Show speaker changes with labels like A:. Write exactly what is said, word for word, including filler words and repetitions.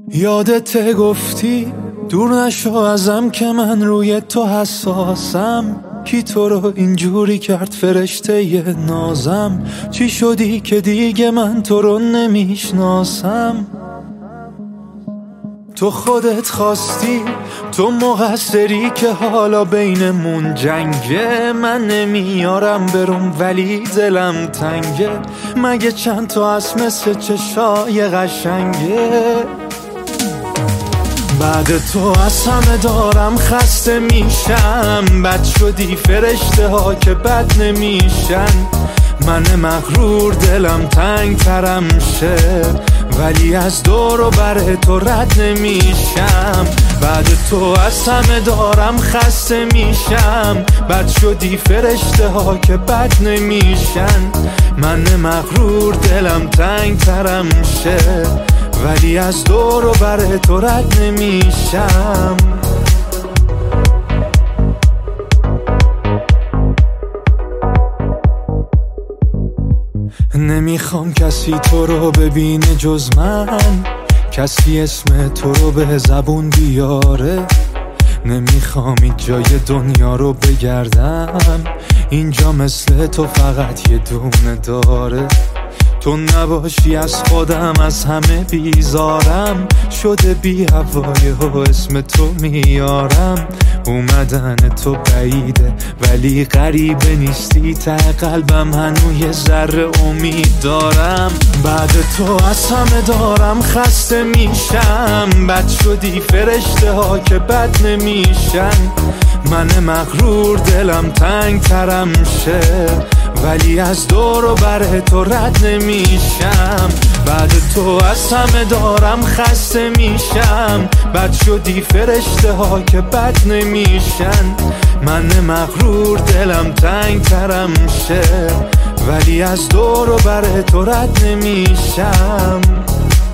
A: یادت گفتی دور نشو ازم که من روی تو حساسم. کی تو رو اینجوری کرد فرشته ی نازم؟ چی شدی که دیگه من تو رو نمیشناسم؟ تو خودت خواستی، تو مقصری که حالا بینمون جنگه. من نمیارم برم ولی دلم تنگه. مگه چند تا هست مثل چشای قشنگه؟ بعد تو از همه دارم خسته میشم. بد شدی فرشته ها که بد نمیشن. من مغرور دلم تنگ ترم شه، ولی از دور و بر تو رد نمیشم. بعد تو از همه دارم خسته میشم. بد شدی فرشته ها که بد نمیشن. من مغرور دلم تنگ ترم شه، ولی از دور و بر تو رد نمیشم. نمیخوام کسی تو رو ببینه جز من، کسی اسم تو رو به زبون بیاره. نمیخوام این جای دنیا رو بگردم، اینجا مثل تو فقط یه دونه داره. تو نباشی از خودم از همه بیزارم. شده بی هوای و اسم تو میارم. اومدن تو بعیده ولی غریبه نیستی. ته قلبم هنوز یه ذره امید دارم. بعد تو از همه دارم خسته میشم. بد شدی فرشته ها که بد نمیشن. من مغرور دلم تنگ ترم شه، ولی از دور و بر تو رد نمیشم. بعد تو از همه دارم خسته میشم. بد شدی فرشته ها که بد نمیشن. من مغرور دلم تنگ ترم شه، ولی از دور و بر تو رد نمیشم.